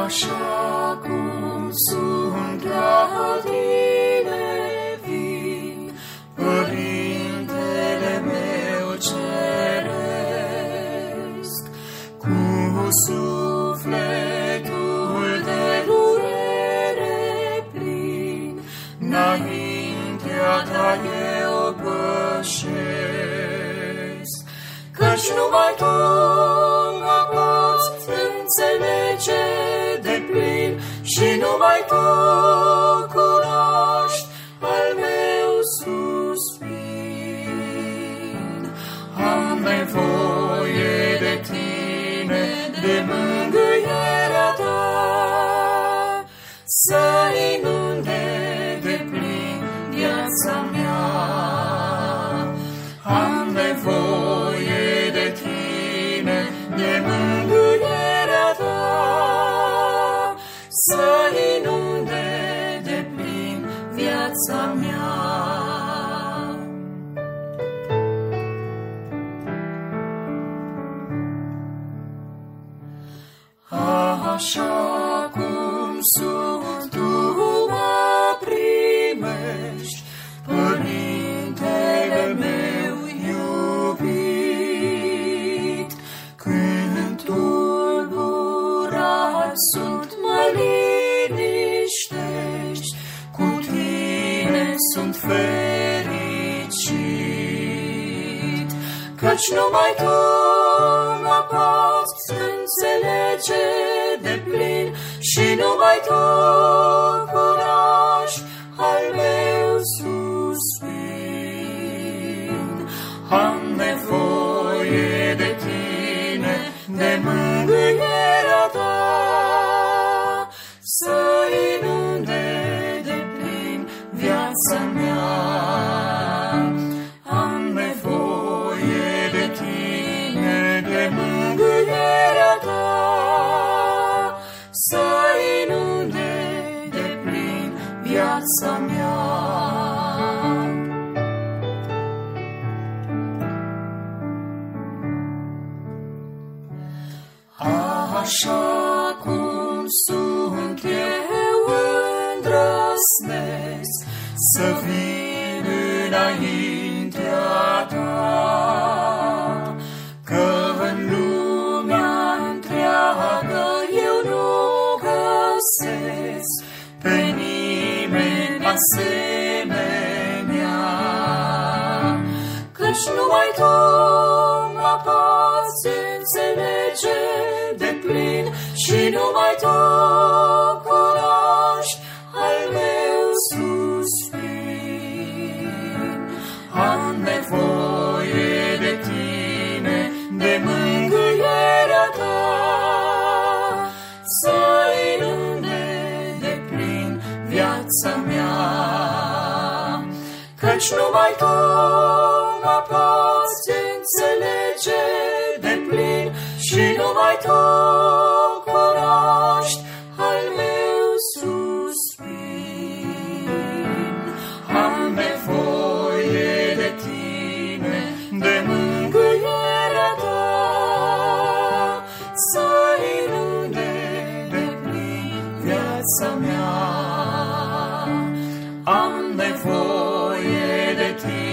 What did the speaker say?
Așa cum sunt la tine vin, Părintele meu ceresc, cu sufletul de durere plin, înaintea ta eu pășesc, căci numai tu mă poți înțelege deplin și numai tu cunoști al meu suspin. Am nevoie de tine, de mângâierea ta, să inunde deplin viața mea. Am nevoie de tine, de mângâierea ta, să inunde deplin viața mea. Așa cum sunt, tu mă primești, Părintele meu iubit. Când tulburat sunt, mă liniștești, cu tine sunt fericit, căci numai tu mă poți înțelege deplin și numai tu cunoști al meu suspin. Am nevoie de tine, de mângâierea ta, să inunde deplin viața mea. Am nevoie de tine, de mângâierea ta, să inunde deplin viața mea. Așa cum sunt eu îndrăznesc să vin înaintea ta, că în lumea întreagă eu nu găsesc pe nimeni asemenea, căci numai tu mă poți înțelege deplin și numai tu cunoști al meu suspin. Am nevoie de tine, de mângâierea ta, să inunde deplin viața mea, căci numai tu mă poți înțelege deplin și numai tu cunoști al meu suspin. Am nevoie de tine, de mângâierea ta, să inunde deplin viața mea. Am nevoie de tine,